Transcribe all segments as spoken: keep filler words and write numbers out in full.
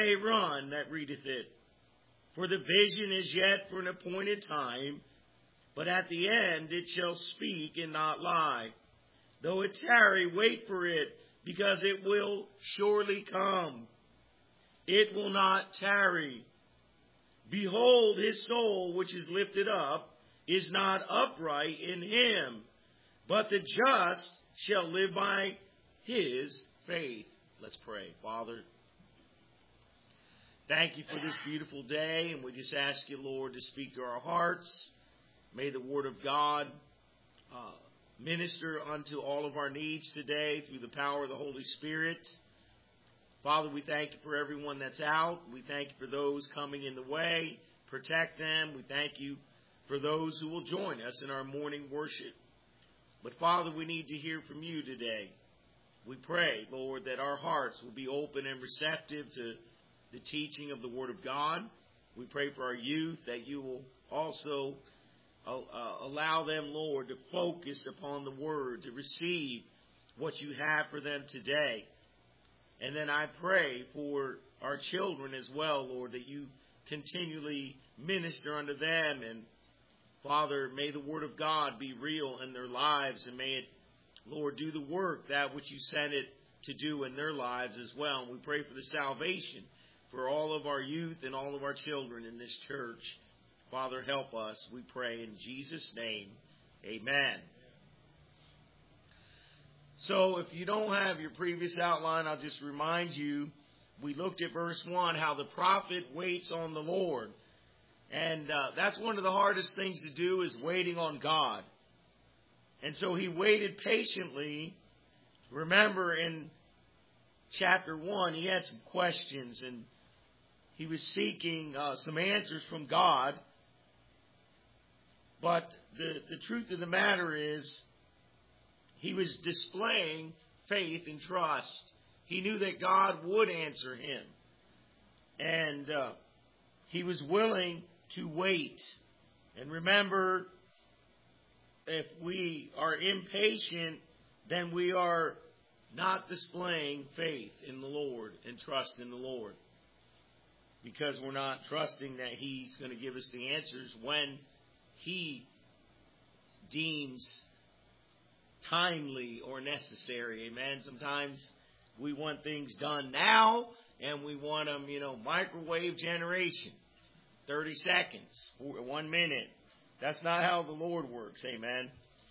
may run that readeth it. For the vision is yet for an appointed time, but at the end it shall speak and not lie. Though it tarry, wait for it, because it will surely come. It will not tarry. Behold, his soul which is lifted up is not upright in him, but the just shall live by his faith. Let's pray. Father, thank you for this beautiful day, and we just ask you, Lord, to speak to our hearts. May the word of God uh, minister unto all of our needs today through the power of the Holy Spirit. Father, we thank you for everyone that's out. We thank you for those coming in the way. Protect them. We thank you for those who will join us in our morning worship. But Father, we need to hear from you today. We pray, Lord, that our hearts will be open and receptive to the teaching of the Word of God. We pray for our youth that you will also uh, uh, allow them, Lord, to focus upon the Word, to receive what you have for them today. And then I pray for our children as well, Lord, that you continually minister unto them. And Father, may the Word of God be real in their lives, and may it, Lord, do the work, that which you sent it to do in their lives as well. And we pray for the salvation for all of our youth and all of our children in this church. Father, help us, we pray in Jesus' name. Amen. So if you don't have your previous outline, I'll just remind you, we looked at verse one, how the prophet waits on the Lord. And uh, that's one of the hardest things to do, is waiting on God. And so he waited patiently. Remember in chapter one, he had some questions, and he was seeking uh, some answers from God. But the, the truth of the matter is, he was displaying faith and trust. He knew that God would answer him. And uh, he was willing to wait. And remember, if we are impatient, then we are not displaying faith in the Lord and trust in the Lord. Because we're not trusting that he's going to give us the answers when he deems timely or necessary. Amen. Sometimes we want things done now, and we want them, you know, microwave generation. thirty seconds, one minute. That's not how the Lord works. Amen.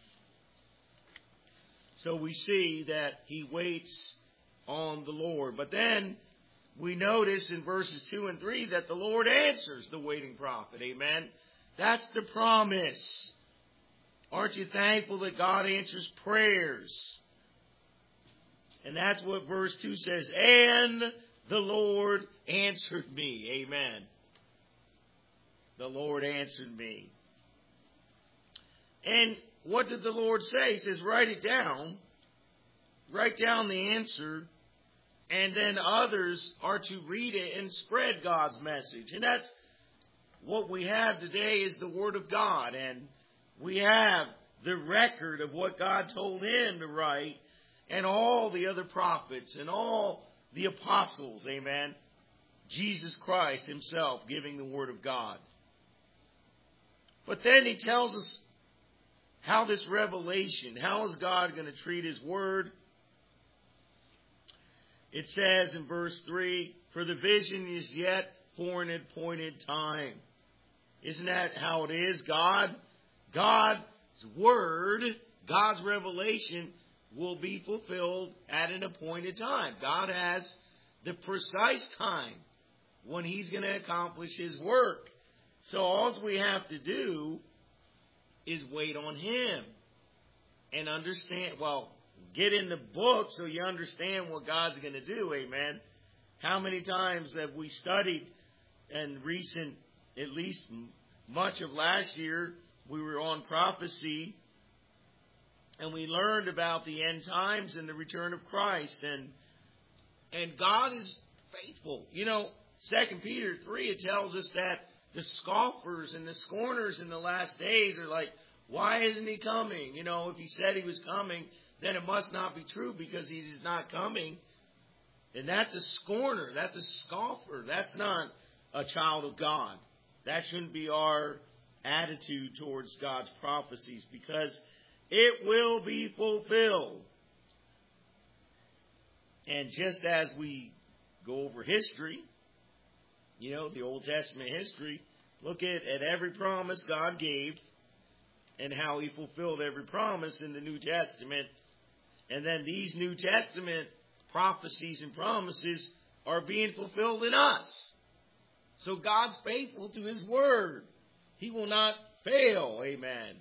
So we see that he waits on the Lord. But then we notice in verses two and three that the Lord answers the waiting prophet. Amen. That's the promise. Aren't you thankful that God answers prayers? And that's what verse two says. And the Lord answered me. Amen. The Lord answered me. And what did the Lord say? He says, write it down. Write down the answer. And then others are to read it and spread God's message. And that's what we have today, is the Word of God. And we have the record of what God told him to write, and all the other prophets and all the apostles. Amen. Jesus Christ himself giving the Word of God. But then he tells us how this revelation, how is God going to treat his Word? It says in verse three, for the vision is yet for an appointed time. Isn't that how it is? God, God's Word, God's revelation will be fulfilled at an appointed time. God has the precise time when he's going to accomplish his work. So all we have to do is wait on him and understand, well, get in the book so you understand what God's going to do. Amen. How many times have we studied, and recent, at least much of last year, we were on prophecy, and we learned about the end times and the return of Christ. And and God is faithful. You know, Second Peter three, it tells us that the scoffers and the scorners in the last days are like, why isn't he coming? You know, if he said he was coming, then it must not be true, because he is not coming. And that's a scorner. That's a scoffer. That's not a child of God. That shouldn't be our attitude towards God's prophecies, because it will be fulfilled. And just as we go over history, you know, the Old Testament history, look at, at every promise God gave and how He fulfilled every promise in the New Testament. And then these New Testament prophecies and promises are being fulfilled in us. So God's faithful to His word. He will not fail. Amen.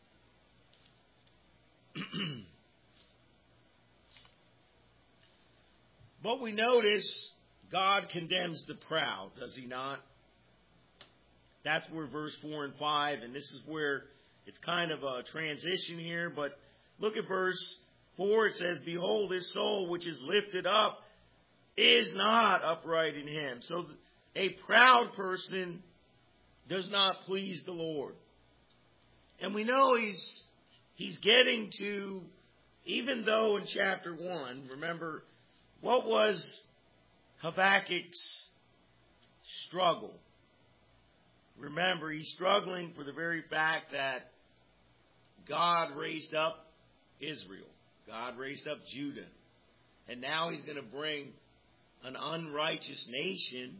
But we notice God condemns the proud, does He not? That's where verse four and five, and this is where it's kind of a transition here, but look at verse four. It says, "Behold, his soul which is lifted up is not upright in him." So a proud person does not please the Lord. And we know he's he's getting to, even though in chapter one, remember, what was Habakkuk's struggle? Remember, he's struggling for the very fact that God raised up Israel. God raised up Judah. And now He's going to bring an unrighteous nation,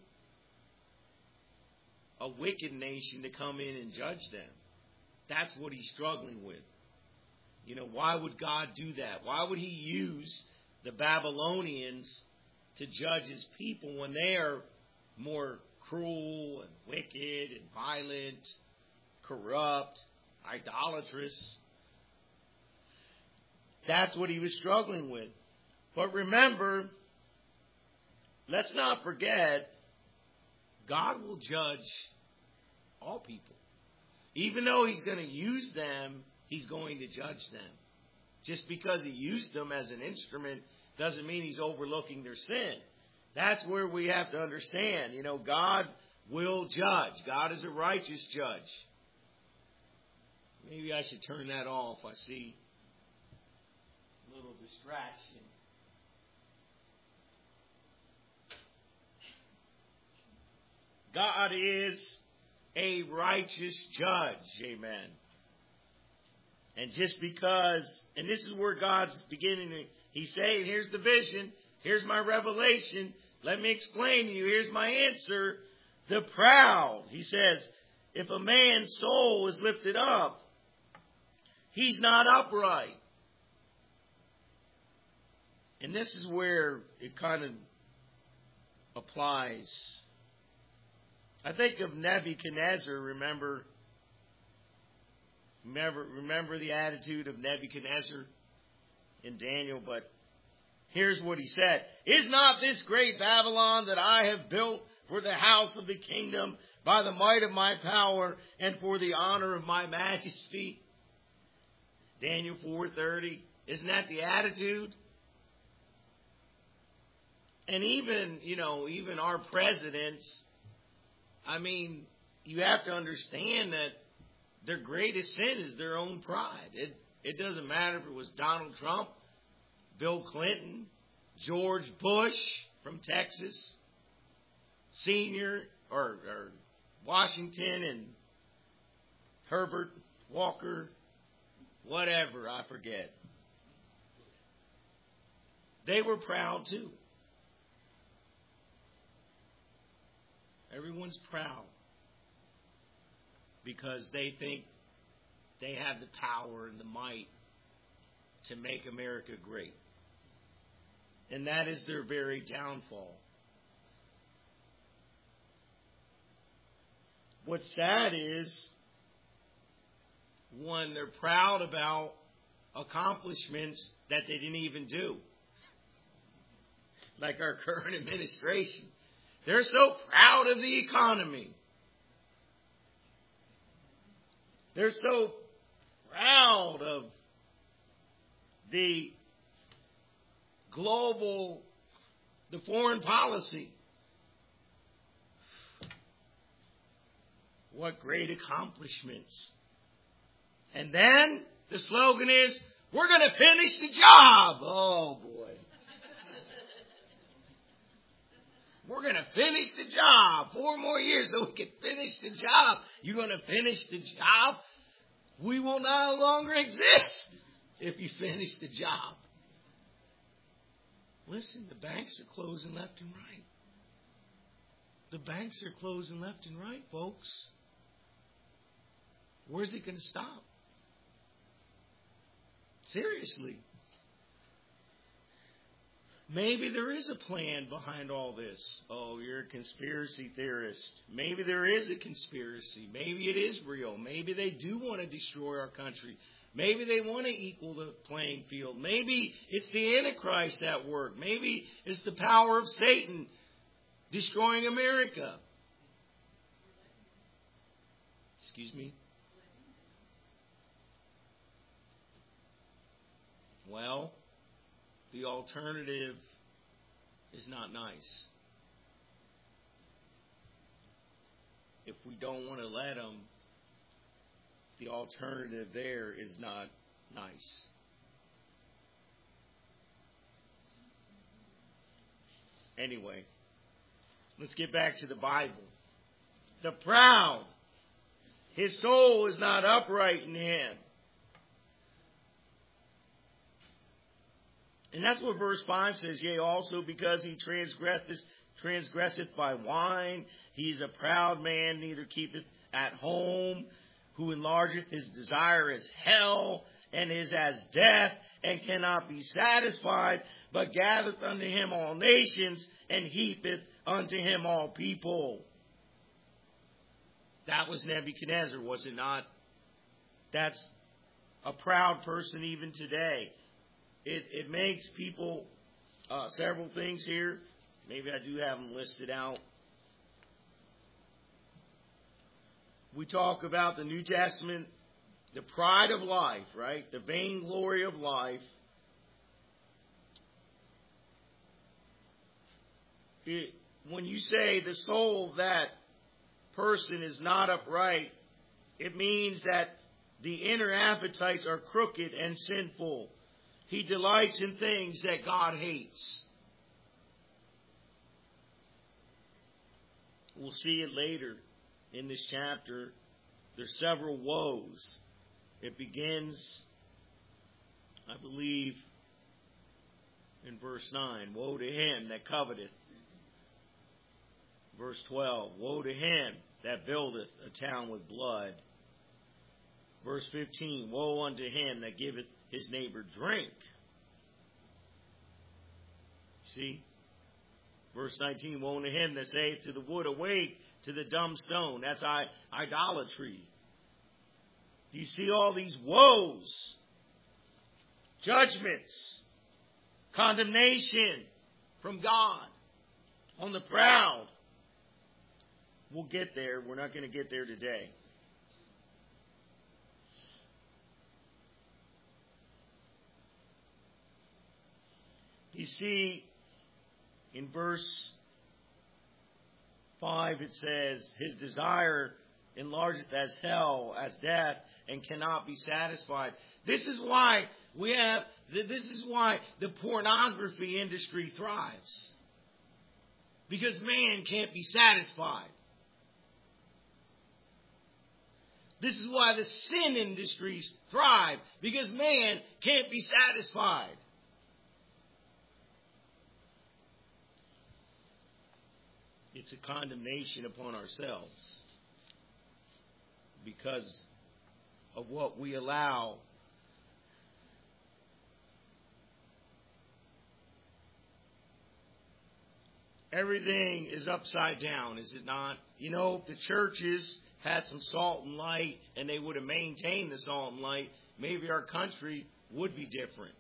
a wicked nation, to come in and judge them. That's what he's struggling with. You know, why would God do that? Why would He use the Babylonians to judge His people when they are more cruel and wicked and violent, corrupt, idolatrous? That's what he was struggling with. But remember, let's not forget, God will judge all people. Even though He's going to use them, He's going to judge them. Just because He used them as an instrument doesn't mean He's overlooking their sin. That's where we have to understand. You know, God will judge. God is a righteous judge. Maybe I should turn that off. I see a little distraction. God is a righteous judge. Amen. And just because, and this is where God's beginning to, He's saying, here's the vision, here's my revelation, let me explain to you, here's my answer. The proud, He says, if a man's soul is lifted up, he's not upright. And this is where it kind of applies. I think of Nebuchadnezzar, remember? Remember, remember the attitude of Nebuchadnezzar in Daniel, but here's what he said. Is not this great Babylon that I have built for the house of the kingdom by the might of my power and for the honor of my majesty? Daniel four thirty. Isn't that the attitude? And even, you know, even our presidents, I mean, you have to understand that their greatest sin is their own pride. It it doesn't matter if it was Donald Trump, Bill Clinton, George Bush from Texas, Senior, or, or Washington and Herbert Walker, whatever, I forget. They were proud too. Everyone's proud because they think they have the power and the might to make America great. And that is their very downfall. What's sad is, one, they're proud about accomplishments that they didn't even do. Like our current administration. They're so proud of the economy. They're so proud of the global, the foreign policy. What great accomplishments. And then the slogan is, we're going to finish the job. Oh, boy. we're going to finish the job. Four more years so we can finish the job. You're going to finish the job? We will no longer exist if you finish the job. Listen, the banks are closing left and right. The banks are closing left and right, folks. Where's it going to stop? Seriously. Maybe there is a plan behind all this. Oh, you're a conspiracy theorist. Maybe there is a conspiracy. Maybe it is real. Maybe they do want to destroy our country. Maybe they want to equal the playing field. Maybe it's the Antichrist at work. Maybe it's the power of Satan destroying America. Excuse me? Well, the alternative is not nice. If we don't want to let them, the alternative there is not nice. Anyway, let's get back to the Bible. The proud, his soul is not upright in him. And that's what verse five says. Yea, also because he transgresseth, transgresseth by wine. He is a proud man, neither keepeth at home. Who enlargeth his desire is hell, and is as death, and cannot be satisfied, but gathereth unto him all nations, and heapeth unto him all people. That was Nebuchadnezzar, was it not? That's a proud person even today. It, it makes people, uh, several things here. Maybe I do have them listed out. We talk about the New Testament, the pride of life, right? The vainglory of life. It, when you say the soul of that person is not upright, it means that the inner appetites are crooked and sinful. He delights in things that God hates. We'll see it later in this chapter. There's several woes. It begins, I believe, in verse nine. Woe to him that coveteth. Verse twelve. Woe to him that buildeth a town with blood. Verse fifteen. Woe unto him that giveth his neighbor drink. See? Verse nineteen, woe to him that saith to the wood, awake, to the dumb stone. That's idolatry. Do you see all these woes? Judgments. Condemnation from God on the proud. We'll get there. We're not going to get there today. You see, in verse five it says, his desire enlargeth as hell, as death, and cannot be satisfied. This is why we have, this is why the pornography industry thrives. Because man can't be satisfied. This is why the sin industries thrive. Because man can't be satisfied. It's a condemnation upon ourselves because of what we allow. Everything is upside down, is it not? You know, if the churches had some salt and light and they would have maintained the salt and light, maybe our country would be different.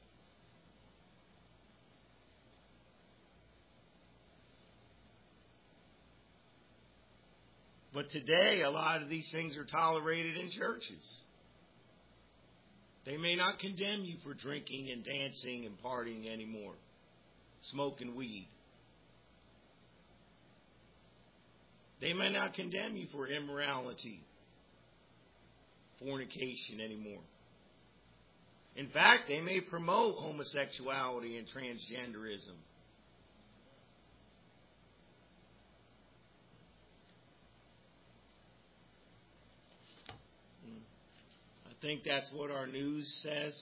But today, a lot of these things are tolerated in churches. They may not condemn you for drinking and dancing and partying anymore, smoking weed. They may not condemn you for immorality, fornication anymore. In fact, they may promote homosexuality and transgenderism. think that's what our news says.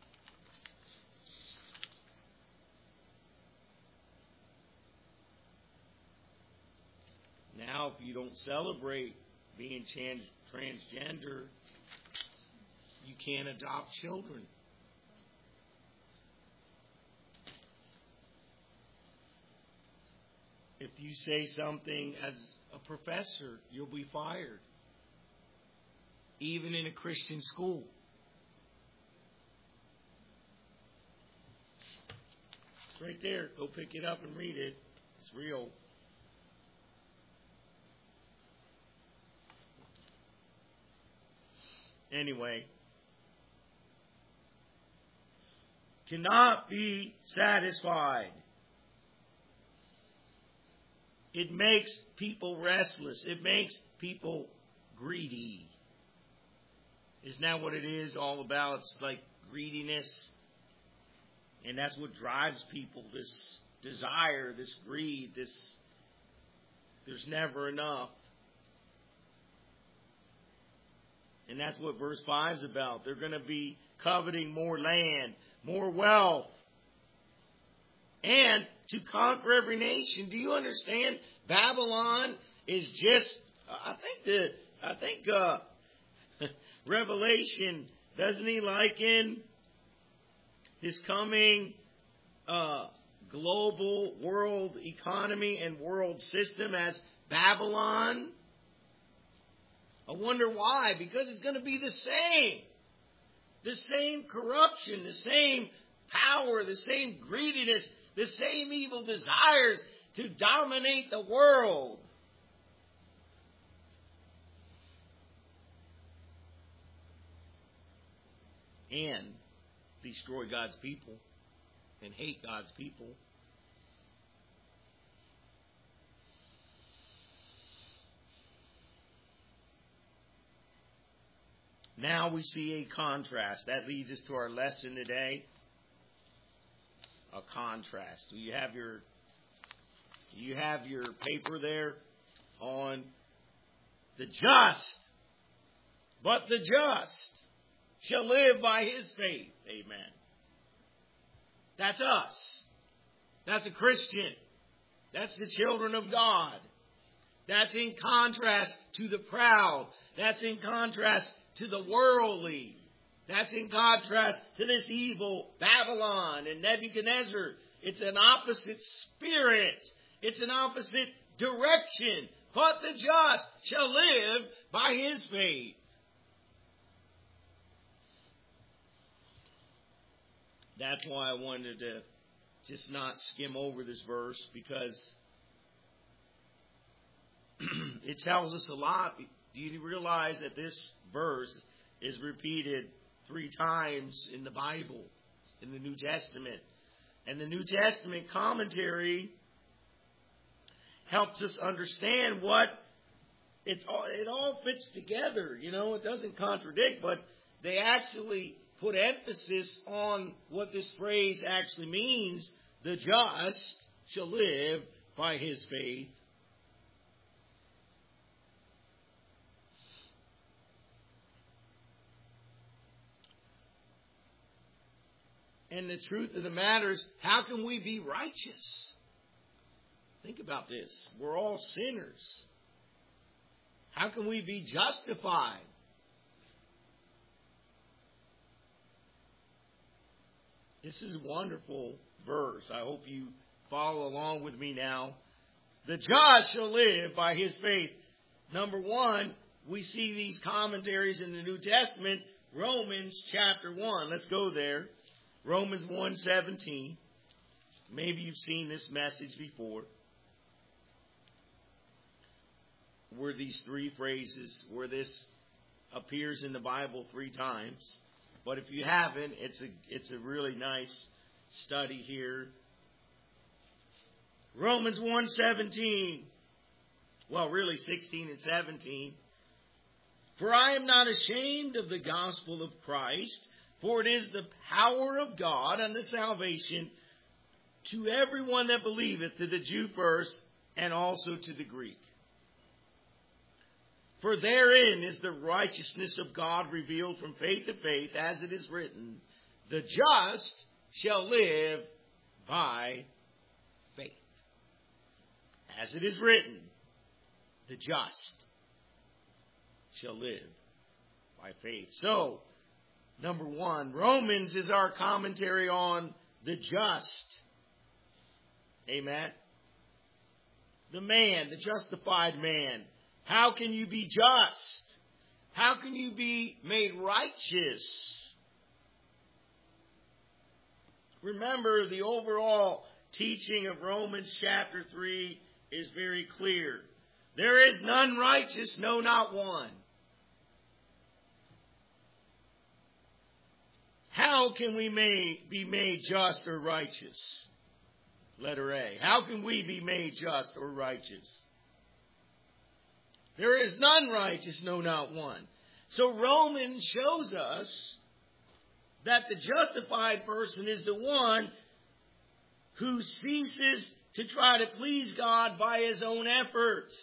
Now, if you don't celebrate being trans- transgender, you can't adopt children. If you say something as a professor, you'll be fired. Even in a Christian school. It's right there. Go pick it up and read it. It's real. Anyway. Cannot be satisfied. It makes people restless. It makes people greedy. Isn't that what it is all about? It's like greediness. And that's what drives people. This desire, this greed, this, there's never enough. And that's what verse five is about. They're going to be coveting more land, more wealth. And to conquer every nation. Do you understand? Babylon is just, I think the, I think, uh, Revelation, doesn't he liken his coming uh, global world economy and world system as Babylon? I wonder why. Because it's going to be the same. The same corruption, the same power, the same greediness, the same evil desires to dominate the world. And destroy God's people and hate God's people. Now we see a contrast. That leads us to our lesson today. A contrast. Do you have your you have your paper there on the just, but the just shall live by his faith. Amen. That's us. That's a Christian. That's the children of God. That's in contrast to the proud. That's in contrast to the worldly. That's in contrast to this evil Babylon and Nebuchadnezzar. It's an opposite spirit. It's an opposite direction. But the just shall live by his faith. That's why I wanted to just not skim over this verse, because it tells us a lot. Do you realize that this verse is repeated three times in the Bible, in the New Testament? And the New Testament commentary helps us understand what it's all, it all fits together. You know, it doesn't contradict, but they actually put emphasis on what this phrase actually means. The just shall live by his faith. And the truth of the matter is, how can we be righteous? Think about this. We're all sinners. How can we be justified? This is a wonderful verse. I hope you follow along with me now. The just shall live by his faith. Number one, we see these commentaries in the New Testament. Romans chapter one. Let's go there. Romans one seventeen. Maybe you've seen this message before. Where these three phrases, where this appears in the Bible three times. But if you haven't, it's a it's a really nice study here. Romans one seventeen. Well, really sixteen and seventeen. For I am not ashamed of the gospel of Christ, for it is the power of God unto salvation to everyone that believeth, to the Jew first, and also to the Greek. For therein is the righteousness of God revealed from faith to faith, as it is written, the just shall live by faith. As it is written, the just shall live by faith. So, number one, Romans is our commentary on the just. Amen. The man, the justified man. How can you be just? How can you be made righteous? Remember, the overall teaching of Romans chapter three is very clear. There is none righteous, no, not one. How can we may, be made just or righteous? Letter A. How can we be made just or righteous? There is none righteous, no, not one. So Romans shows us that the justified person is the one who ceases to try to please God by his own efforts,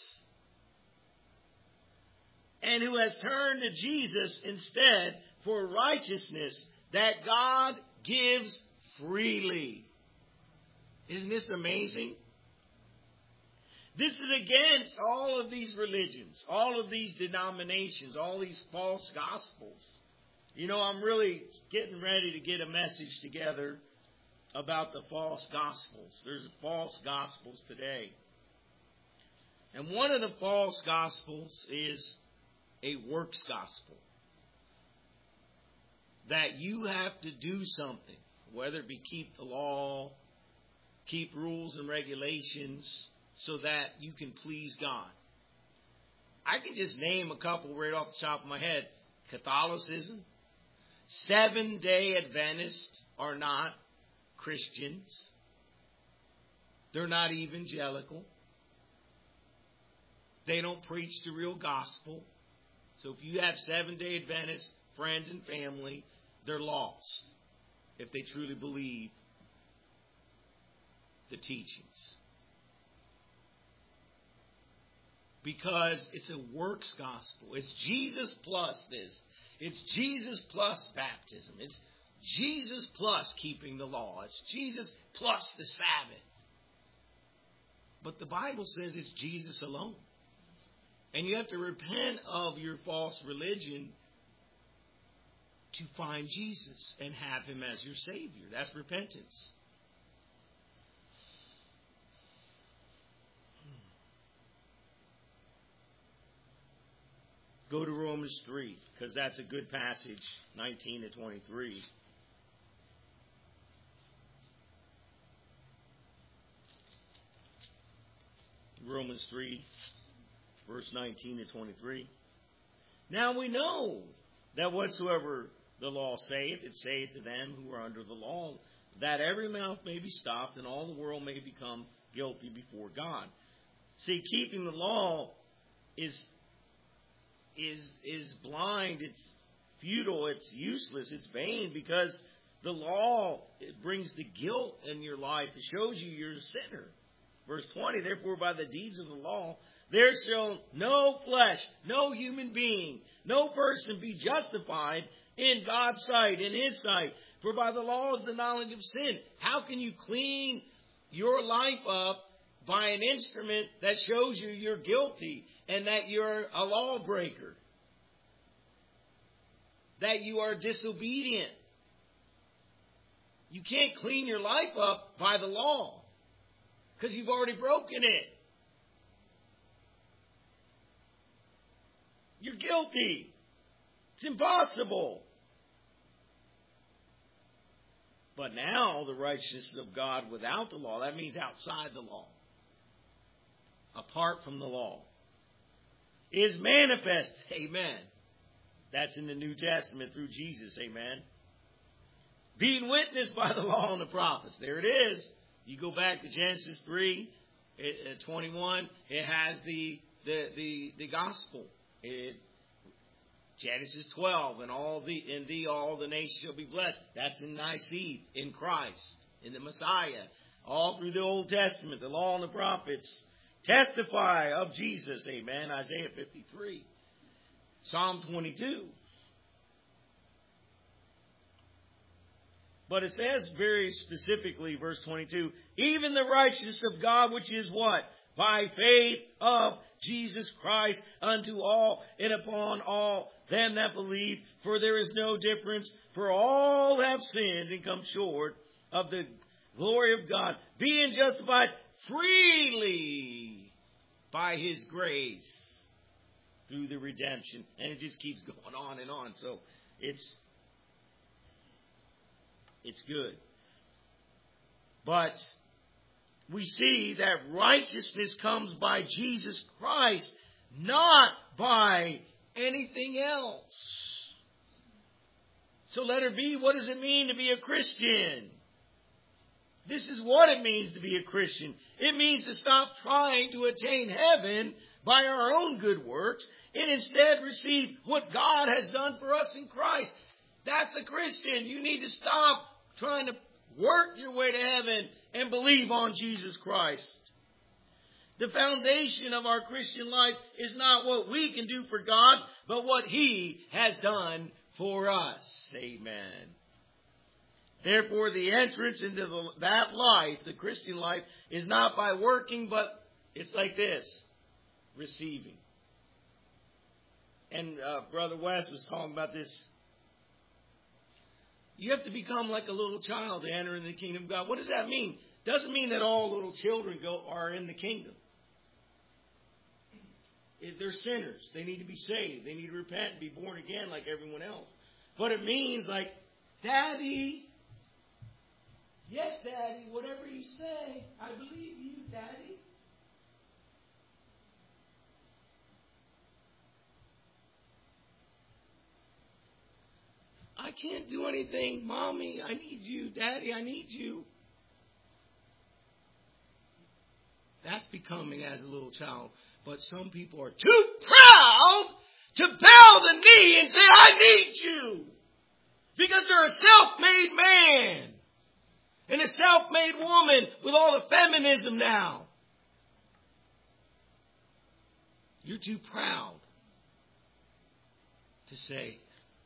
and who has turned to Jesus instead for righteousness that God gives freely. Isn't this amazing? This is against all of these religions, all of these denominations, all these false gospels. You know, I'm really getting ready to get a message together about the false gospels. There's false gospels today. And one of the false gospels is a works gospel. That you have to do something, whether it be keep the law, keep rules and regulations, so that you can please God. I can just name a couple right off the top of my head. Catholicism. Seven-day Adventists are not Christians. They're not evangelical. They don't preach the real gospel. So if you have Seven-day Adventist friends and family, they're lost if they truly believe the teachings. Because it's a works gospel. It's Jesus plus this. It's Jesus plus baptism. It's Jesus plus keeping the law. It's Jesus plus the Sabbath. But the Bible says it's Jesus alone. And you have to repent of your false religion to find Jesus and have him as your Savior. That's repentance. Go to Romans three, because that's a good passage, nineteen to twenty-three. Romans three, verse nineteen to twenty-three. Now we know that whatsoever the law saith, it saith to them who are under the law, that every mouth may be stopped, and all the world may become guilty before God. See, keeping the law is is is blind, it's futile, it's useless, it's vain, because the law, it brings the guilt in your life. It shows you you're a sinner. Verse twenty, therefore by the deeds of the law, there shall no flesh, no human being, no person be justified in God's sight, in his sight. For by the law is the knowledge of sin. How can you clean your life up by an instrument that shows you you're guilty and that you're a lawbreaker? That you are disobedient? You can't clean your life up by the law, because you've already broken it. You're guilty. It's impossible. But now the righteousness of God without the law, that means outside the law, apart from the law, is manifest. Amen. That's in the New Testament through Jesus. Amen. Being witnessed by the law and the prophets. There it is. You go back to Genesis three, twenty-one. It has the the the, the gospel. It, Genesis twelve, and all the in thee all the nations shall be blessed. That's in thy seed, in Christ, in the Messiah. All through the Old Testament, the law and the prophets testify of Jesus. Amen. Isaiah fifty-three. Psalm twenty-two. But it says very specifically, verse twenty-two, even the righteousness of God, which is what? By faith of Jesus Christ unto all and upon all them that believe. For there is no difference, for all have sinned and come short of the glory of God, being justified freely by His grace through the redemption. And it just keeps going on and on. So it's it's good. But we see that righteousness comes by Jesus Christ, not by anything else. So letter B, what does it mean to be a Christian? This is what it means to be a Christian. It means to stop trying to attain heaven by our own good works and instead receive what God has done for us in Christ. That's a Christian. You need to stop trying to work your way to heaven and believe on Jesus Christ. The foundation of our Christian life is not what we can do for God, but what He has done for us. Amen. Therefore, the entrance into the, that life, the Christian life, is not by working, but it's like this, receiving. And uh, Brother West was talking about this. You have to become like a little child to enter in the kingdom of God. What does that mean? Doesn't mean that all little children go are in the kingdom. If they're sinners. They need to be saved. They need to repent and be born again like everyone else. But it means like, Daddy, yes, Daddy, whatever you say, I believe you, Daddy. I can't do anything. Mommy, I need you. Daddy, I need you. That's becoming as a little child. But some people are too proud to bow the knee and say, I need you. Because they're a self-made man and a self-made woman with all the feminism now. You're too proud to say,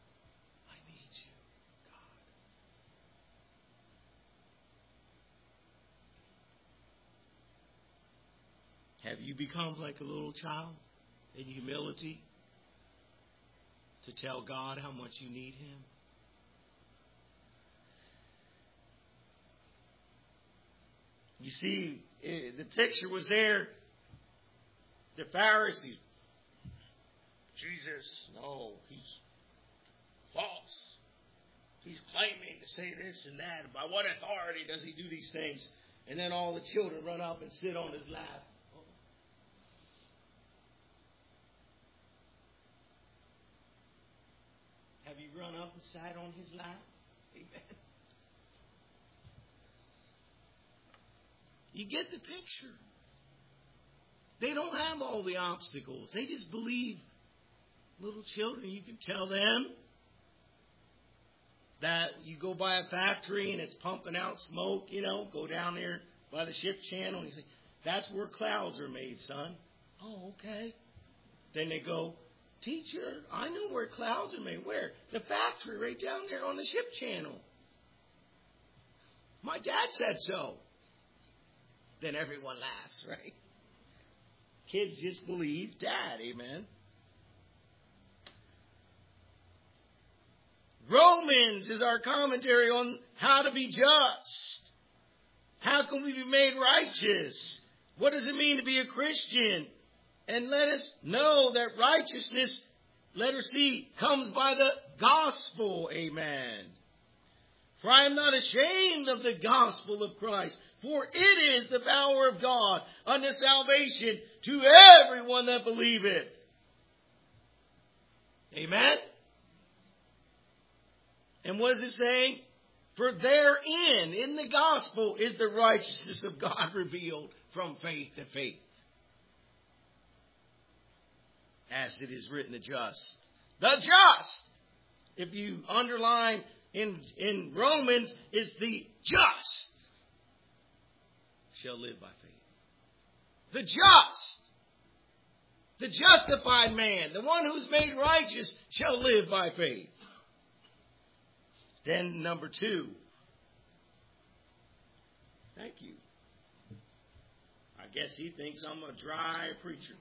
have you become like a little child in humility to tell God how much you need Him? You see, the picture was there. The Pharisees, Jesus, no, He's false. He's claiming to say this and that. By what authority does He do these things? And then all the children run up and sit on His lap. Have you run up and sat on His lap? Amen. You get the picture. They don't have all the obstacles. They just believe. Little children, you can tell them that you go by a factory and it's pumping out smoke, you know, go down there by the ship channel and you say, that's where clouds are made, son. Oh, okay. Then they go, Teacher, I know where clouds are made. Where? The factory right down there on the ship channel. My dad said so. Then everyone laughs, right? Kids just believe Dad, amen. Romans is our commentary on how to be just. How can we be made righteous? What does it mean to be a Christian? And let us know that righteousness, letter C, comes by the gospel. Amen. For I am not ashamed of the gospel of Christ, for it is the power of God unto salvation to everyone that believeth. Amen. And what is it saying? For therein, in the gospel, is the righteousness of God revealed from faith to faith. As it is written, the just. The just! If you underline in, in Romans, is the just shall live by faith. The just. The justified man, the one who's made righteous, shall live by faith. Then number two. Thank you. I guess he thinks I'm a dry preacher.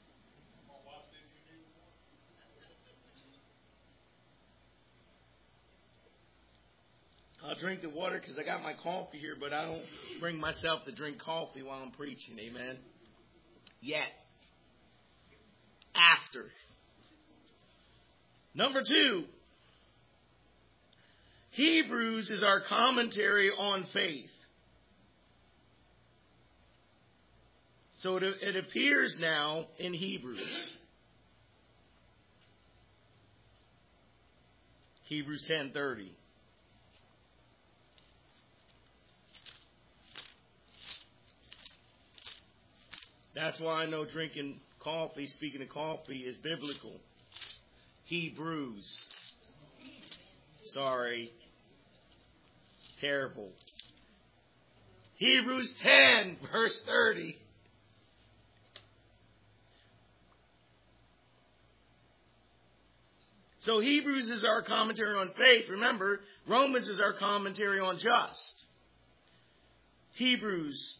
I'll drink the water because I got my coffee here, but I don't bring myself to drink coffee while I'm preaching. Amen. Yet. After. Number two. Hebrews is our commentary on faith. So it, it appears now in Hebrews. Hebrews ten thirty. That's why I know drinking coffee, speaking of coffee, is biblical. Hebrews. Sorry. Terrible. Hebrews ten, verse thirty. So Hebrews is our commentary on faith. Remember, Romans is our commentary on just. Hebrews.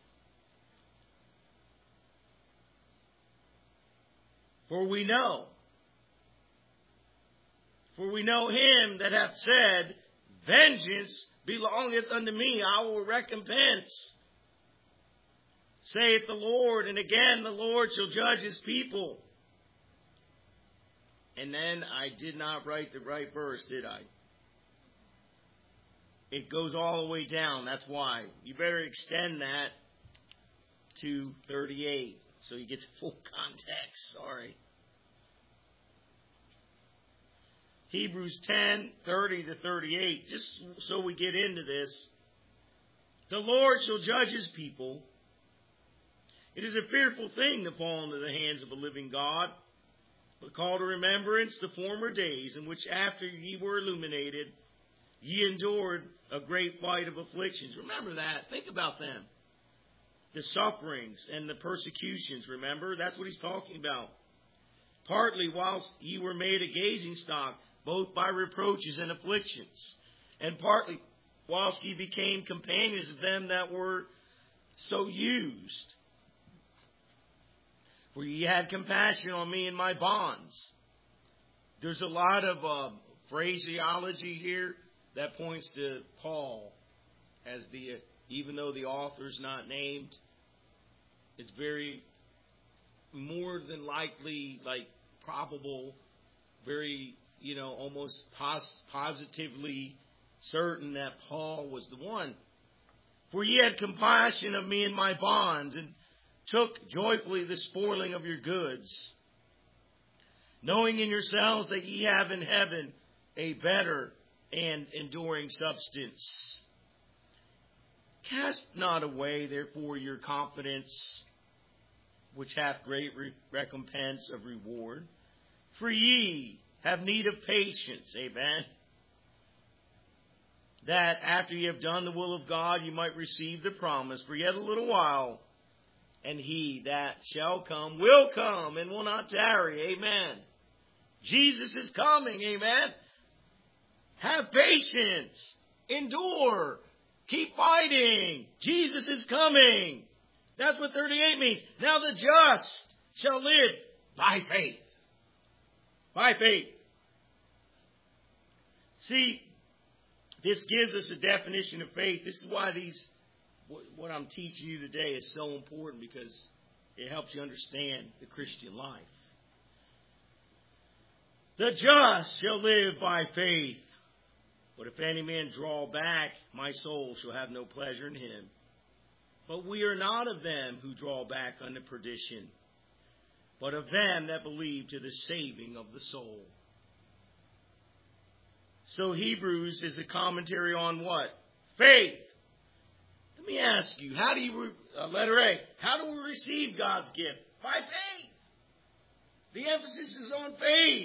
For we know. For we know him that hath said, vengeance belongeth unto me, I will recompense, saith the Lord. And again, the Lord shall judge his people. And then I did not write the right verse, did I? It goes all the way down. That's why. You better extend that to thirty-eight so you get the full context. Sorry. Hebrews ten, thirty to thirty-eight. Just so we get into this. The Lord shall judge his people. It is a fearful thing to fall into the hands of a living God. But call to remembrance the former days in which after ye were illuminated, ye endured a great fight of afflictions. Remember that. Think about them. The sufferings and the persecutions, remember? That's what he's talking about. Partly whilst ye were made a gazing stock, both by reproaches and afflictions. And partly whilst ye became companions of them that were so used. For ye had compassion on me in my bonds. There's a lot of uh, phraseology here that points to Paul as the, uh, even though the author's not named, it's very more than likely, like probable, very, you know, almost pos- positively certain that Paul was the one. For ye had compassion of me in my bonds, and took joyfully the spoiling of your goods, knowing in yourselves that ye have in heaven a better and enduring substance. Cast not away, therefore, your confidence, which hath great re- recompense of reward. For ye have need of patience, amen, that after ye have done the will of God, you might receive the promise. For yet a little while, and he that shall come will come and will not tarry. Amen. Jesus is coming. Amen. Have patience. Endure. Keep fighting. Jesus is coming. That's what thirty-eight means. Now the just shall live by faith. By faith. See, this gives us a definition of faith. This is why these what I'm teaching you today is so important, because it helps you understand the Christian life. The just shall live by faith. But if any man draw back, my soul shall have no pleasure in him. But we are not of them who draw back unto perdition, but of them that believe to the saving of the soul. So Hebrews is a commentary on what? Faith. Let me ask you, how do you, uh, letter A, how do we receive God's gift? By faith. The emphasis is on faith.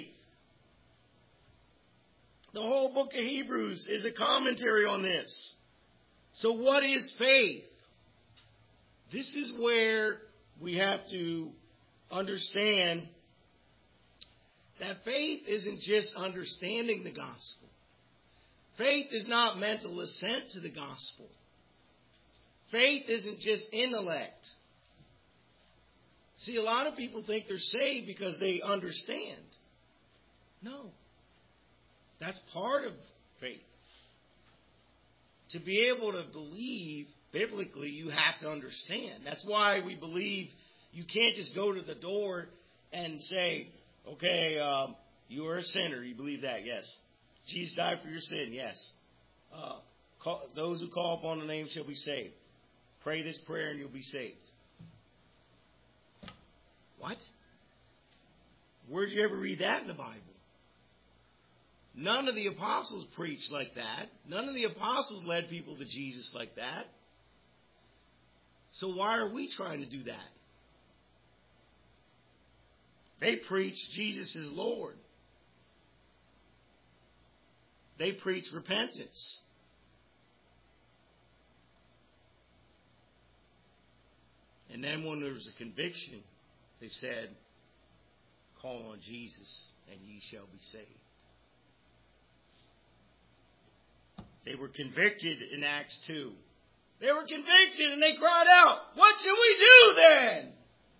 The whole book of Hebrews is a commentary on this. So what is faith? This is where we have to understand that faith isn't just understanding the gospel. Faith is not mental assent to the gospel. Faith isn't just intellect. See, a lot of people think they're saved because they understand. No. That's part of faith. To be able to believe biblically, you have to understand. That's why we believe you can't just go to the door and say, okay, um, you are a sinner. You believe that? Yes. Jesus died for your sin? Yes. Uh, call, those who call upon the name shall be saved. Pray this prayer and you'll be saved. What? Where'd you ever read that in the Bible? None of the apostles preached like that. None of the apostles led people to Jesus like that. So why are we trying to do that? They preach Jesus is Lord. They preach repentance. And then when there was a conviction, they said, call on Jesus and ye shall be saved. They were convicted in Acts two. They were convicted and they cried out, what should we do then?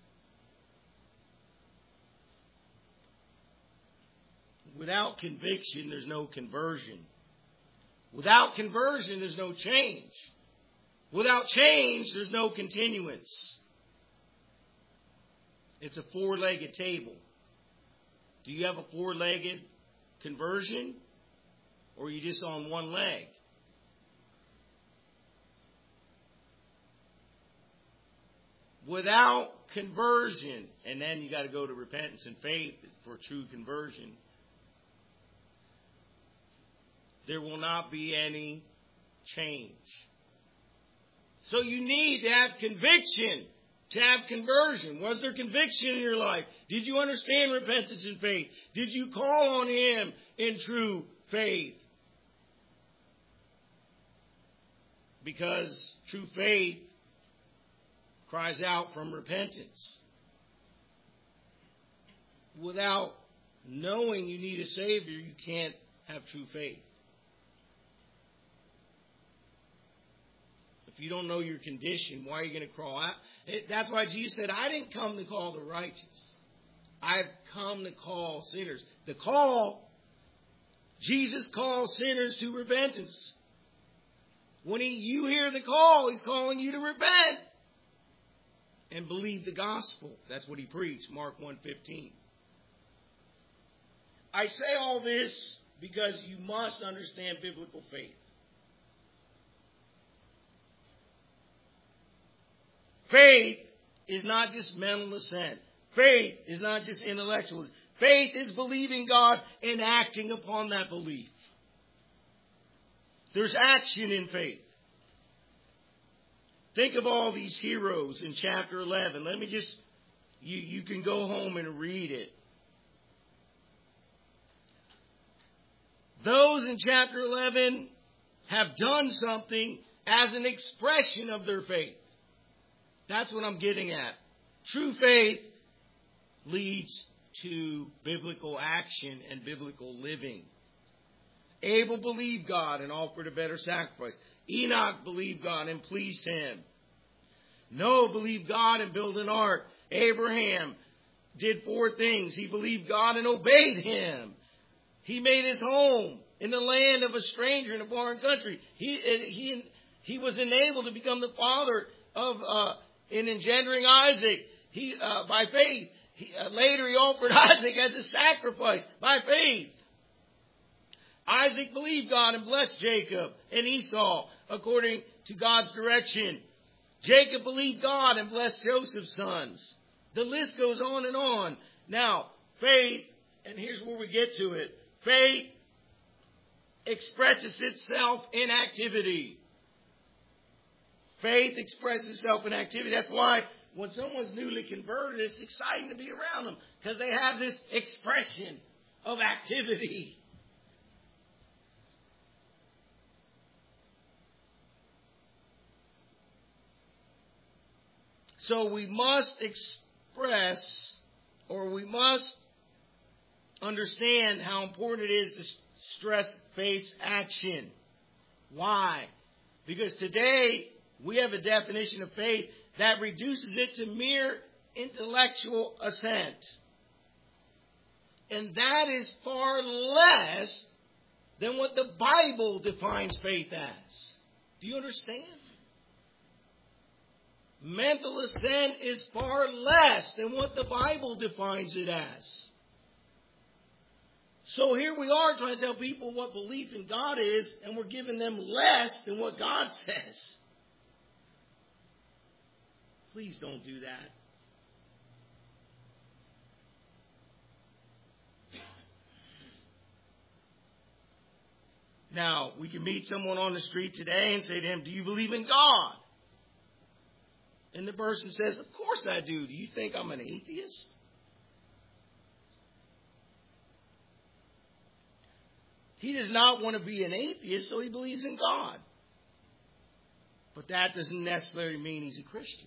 Without conviction, there's no conversion. Without conversion, there's no change. Without change, there's no continuance. It's a four-legged table. Do you have a four-legged conversion? Or are you just on one leg? Without conversion, and then you got to go to repentance and faith for true conversion, there will not be any change. So you need to have conviction to have conversion. Was there conviction in your life? Did you understand repentance and faith? Did you call on Him in true faith? Because true faith cries out from repentance. Without knowing you need a Savior, you can't have true faith. If you don't know your condition, why are you going to crawl out? That's why Jesus said, I didn't come to call the righteous. I've come to call sinners. The call, Jesus calls sinners to repentance. When he, you hear the call, He's calling you to repent and believe the gospel. That's what He preached, Mark one fifteen. I say all this because you must understand biblical faith. Faith is not just mental assent. Faith is not just intellectual. Faith is believing God and acting upon that belief. There's action in faith. Think of all these heroes in chapter eleven. Let me just, you, you can go home and read it. Those in chapter eleven have done something as an expression of their faith. That's what I'm getting at. True faith leads to biblical action and biblical living. Abel believed God and offered a better sacrifice. Enoch believed God and pleased Him. Noah believed God and built an ark. Abraham did four things. He believed God and obeyed Him. He made his home in the land of a stranger in a foreign country. He he he was enabled to become the father of uh, in engendering Isaac. He uh, by faith. He, uh, later, he offered Isaac as a sacrifice by faith. Isaac believed God and blessed Jacob and Esau according to God's direction. Jacob believed God and blessed Joseph's sons. The list goes on and on. Now, faith, and here's where we get to it. Faith expresses itself in activity. Faith expresses itself in activity. That's why when someone's newly converted, it's exciting to be around them because they have this expression of activity. So we must express or we must understand how important it is to stress faith's action. Why? Because today we have a definition of faith that reduces it to mere intellectual assent. And that is far less than what the Bible defines faith as. Do you understand? Mental assent is far less than what the Bible defines it as. So here we are trying to tell people what belief in God is, and we're giving them less than what God says. Please don't do that. Now, we can meet someone on the street today and say to him, do you believe in God? And the person says, of course I do. Do you think I'm an atheist? He does not want to be an atheist, so he believes in God. But that doesn't necessarily mean he's a Christian.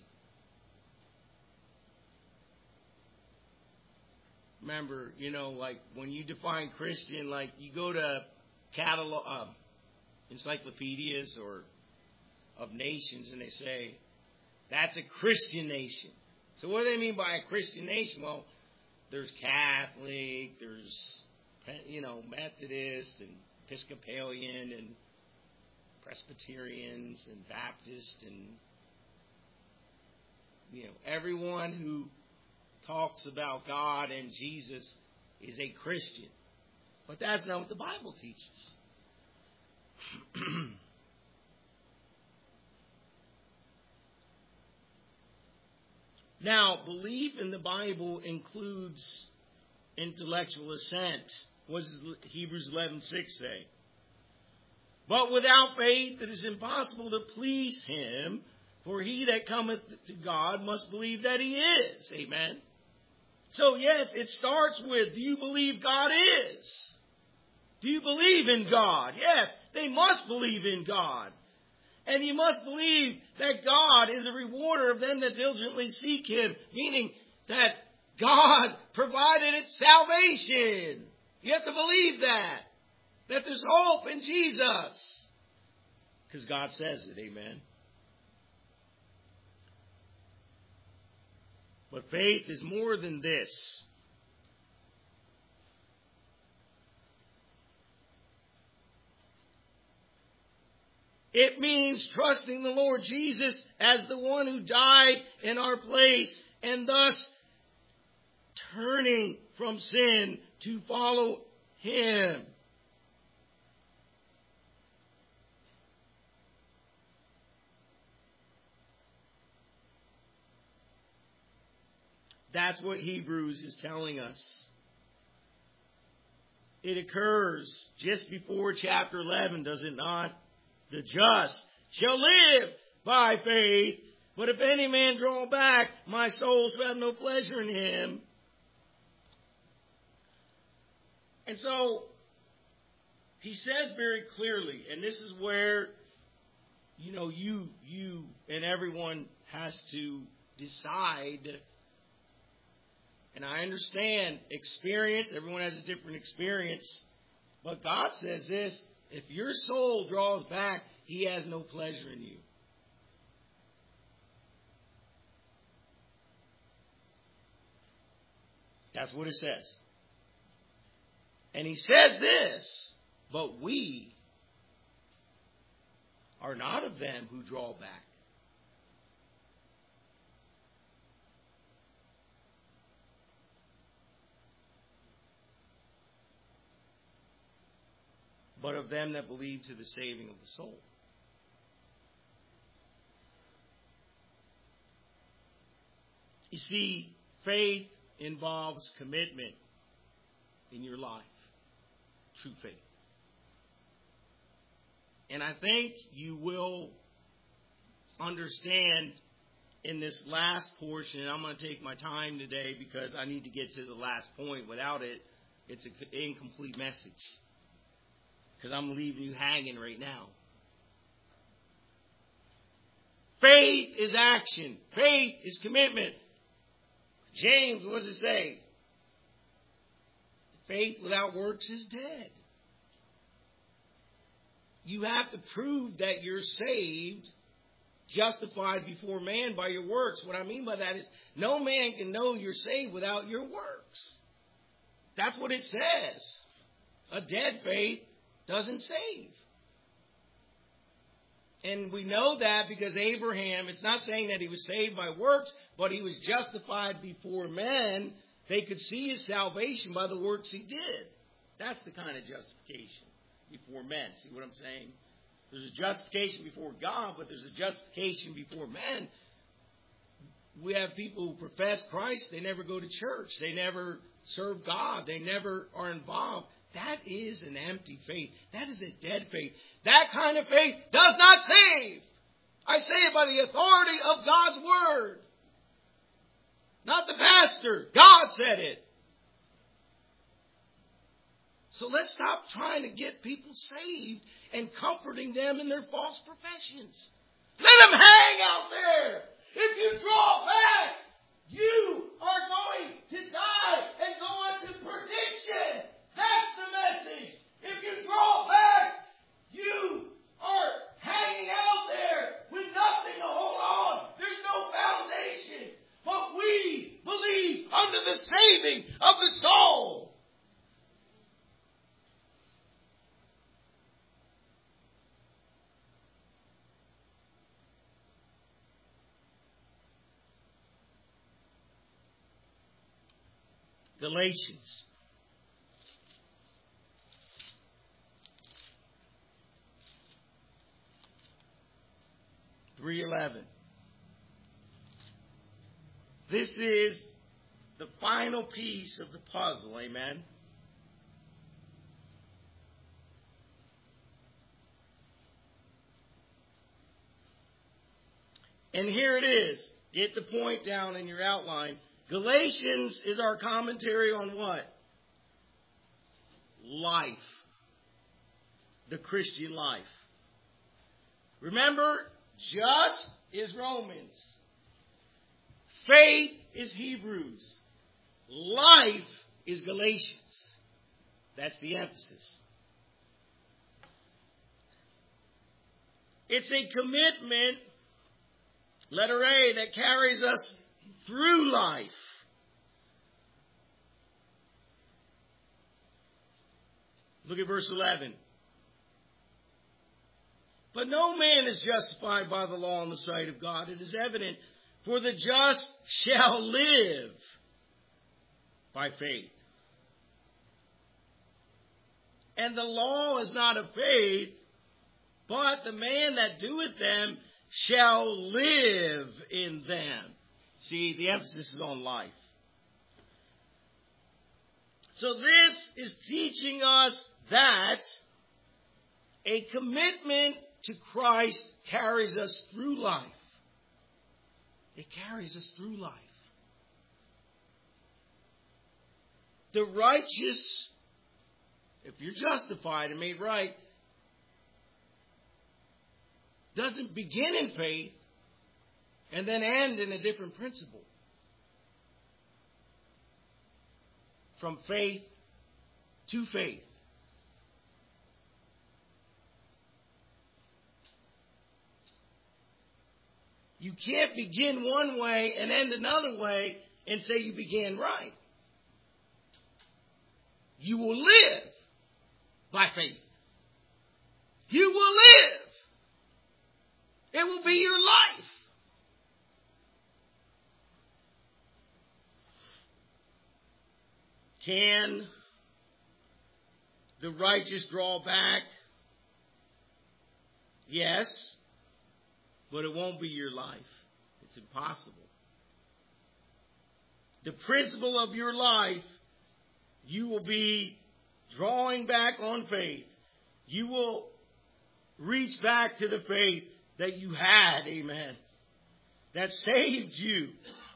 Remember, you know, like when you define Christian, like you go to catalog, uh, encyclopedias or of nations and they say, that's a Christian nation. So what do they mean by a Christian nation? Well, there's Catholic, there's, you know, Methodist and Episcopalian and Presbyterians and Baptist and, you know, everyone who talks about God and Jesus is a Christian. But that's not what the Bible teaches. Now, belief in the Bible includes intellectual assent. What does Hebrews eleven six say? But without faith it is impossible to please him, for he that cometh to God must believe that he is. Amen. So yes, it starts with, do you believe God is? Do you believe in God? Yes, they must believe in God. And you must believe that God is a rewarder of them that diligently seek him, meaning that God provided it salvation. You have to believe that. That there's hope in Jesus. Because God says it, amen. But faith is more than this. It means trusting the Lord Jesus as the one who died in our place and thus turning from sin to follow him. That's what Hebrews is telling us. It occurs just before chapter eleven, does it not? The just shall live by faith, but if any man draw back, my soul shall have no pleasure in him. And so, he says very clearly, and this is where, you know, you, you and everyone has to decide. And I understand experience. Everyone has a different experience. But God says this, if your soul draws back, he has no pleasure in you. That's what it says. And he says this, but we are not of them who draw back. But of them that believe to the saving of the soul. You see, faith involves commitment in your life. True faith. And I think you will understand in this last portion, and I'm going to take my time today because I need to get to the last point. Without it, it's an incomplete message. Because I'm leaving you hanging right now. Faith is action. Faith is commitment. James, what does it say? faith without works is dead. You have to prove that you're saved, justified before man by your works. What I mean by that is no man can know you're saved without your works. That's what it says. A dead faith doesn't save. And we know that because Abraham, it's not saying that he was saved by works, but he was justified before men. They could see his salvation by the works he did. That's the kind of justification before men. See what I'm saying? There's a justification before God, but there's a justification before men. We have people who profess Christ. They never go to church. They never serve God. They never are involved. That is an empty faith. That is a dead faith. That kind of faith does not save. I say it by the authority of God's word. Not the pastor. God said it. So let's stop trying to get people saved and comforting them in their false professions. Let them hang out there. If you draw back, you are going to die and go into perdition. That's the message. If you draw back, you are hanging out there with nothing to hold on. There's no foundation. But we believe under the saving of the soul. Galatians three eleven. This is the final piece of the puzzle, amen? And here it is. Get the point down in your outline. Galatians is our commentary on what? Life. The Christian life. Remember, just is Romans. Faith is Hebrews. Life is Galatians. That's the emphasis. It's a commitment, letter A, that carries us through life. Look at verse eleven. But no man is justified by the law in the sight of God. It is evident, for the just shall live by faith. And the law is not of faith, but the man that doeth them shall live in them. See, the emphasis is on life. So this is teaching us that a commitment to Christ carries us through life. It carries us through life. The righteous, if you're justified and made right, doesn't begin in faith and then end in a different principle. From faith to faith. You can't begin one way and end another way and say you began right. You will live by faith. You will live. It will be your life. Can the righteous draw back? Yes, but it won't be your life. It's impossible. The principle of your life, you will be drawing back on faith. You will reach back to the faith that you had, amen, that saved you.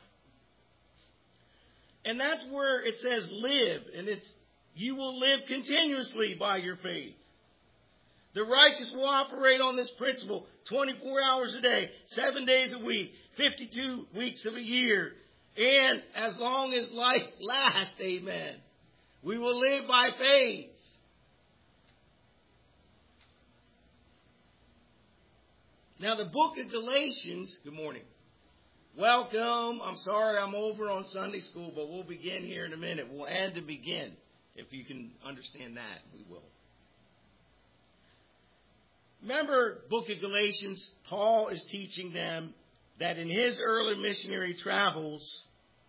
And that's where it says live, and it's you will live continuously by your faith. The righteous will operate on this principle twenty-four hours a day, seven days a week, fifty-two weeks of a year, and as long as life lasts, amen. We will live by faith. Now the book of Galatians, good morning. Welcome. I'm sorry I'm over on Sunday school, but we'll begin here in a minute. We'll end and begin. If you can understand that, we will. Remember, book of Galatians, Paul is teaching them that in his early missionary travels,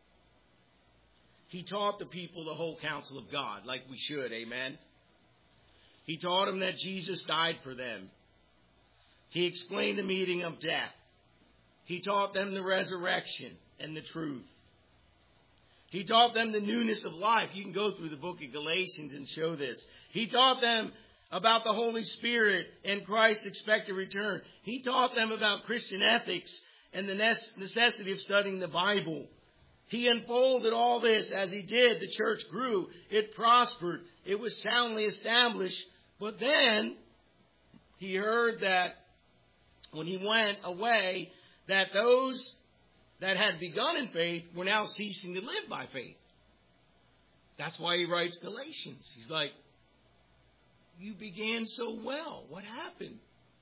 he taught the people the whole counsel of God, like we should, amen? He taught them that Jesus died for them. He explained the meaning of death. He taught them the resurrection and the truth. He taught them the newness of life. You can go through the book of Galatians and show this. He taught them about the Holy Spirit and Christ's expected return. He taught them about Christian ethics and the necessity of studying the Bible. He unfolded all this. As he did, the church grew. It prospered. It was soundly established. But then he heard that when he went away, that those that had begun in faith were now ceasing to live by faith. That's why he writes Galatians. He's like, you began so well. What happened?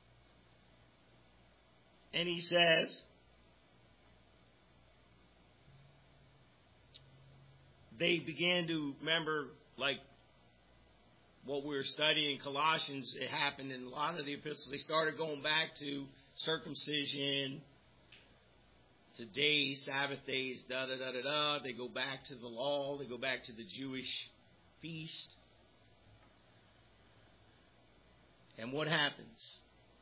And he says, they began to remember, like what we were studying in Colossians, it happened in a lot of the epistles. They started going back to circumcision, to days, Sabbath days, da da da da da. They go back to the law. They go back to the Jewish feast. And what happens?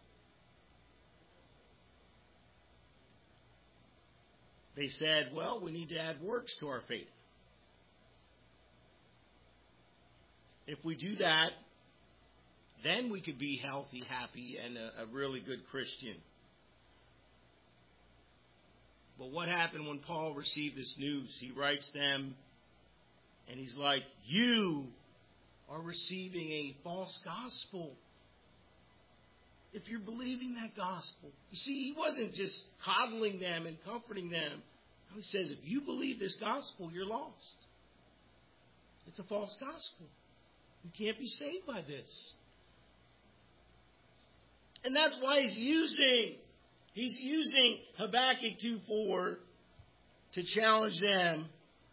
They said, well, we need to add works to our faith. If we do that, then we could be healthy, happy, and a, a really good Christian. But what happened when Paul received this news? He writes them, and he's like, you are receiving a false gospel. If you're believing that gospel. You see, he wasn't just coddling them and comforting them. He says, if you believe this gospel, you're lost. It's a false gospel. You can't be saved by this. And that's why he's using, he's using Habakkuk two four to challenge them,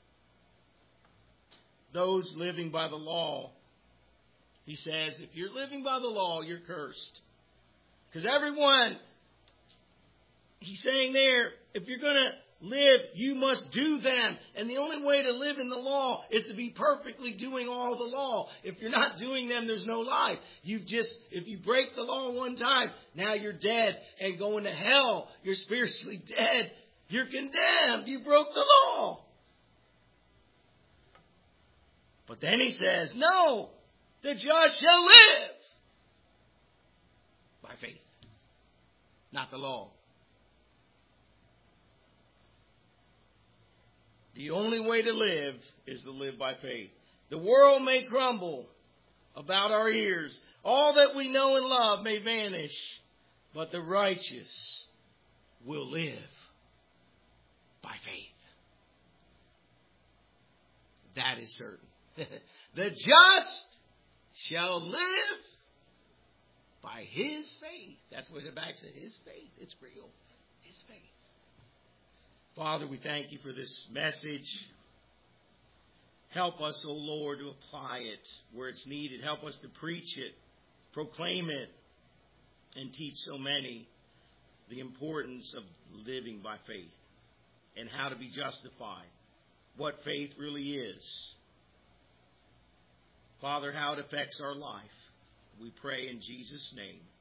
those living by the law. He says, if you're living by the law, you're cursed. Because everyone, he's saying there, if you're going to live, you must do them. And the only way to live in the law is to be perfectly doing all the law. If you're not doing them, there's no life. You've just, if you break the law one time, now you're dead and going to hell. You're spiritually dead. You're condemned. You broke the law. But then he says, no, the just shall live by faith, not the law. The only way to live is to live by faith. The world may crumble about our ears. All that we know and love may vanish, but the righteous will live by faith. That is certain. The just shall live by his faith. That's what the back said. His faith. It's real. His faith. Father, we thank you for this message. Help us, O Lord, to apply it where it's needed. Help us to preach it, proclaim it, and teach so many the importance of living by faith and how to be justified, what faith really is. Father, how it affects our life. We pray in Jesus' name.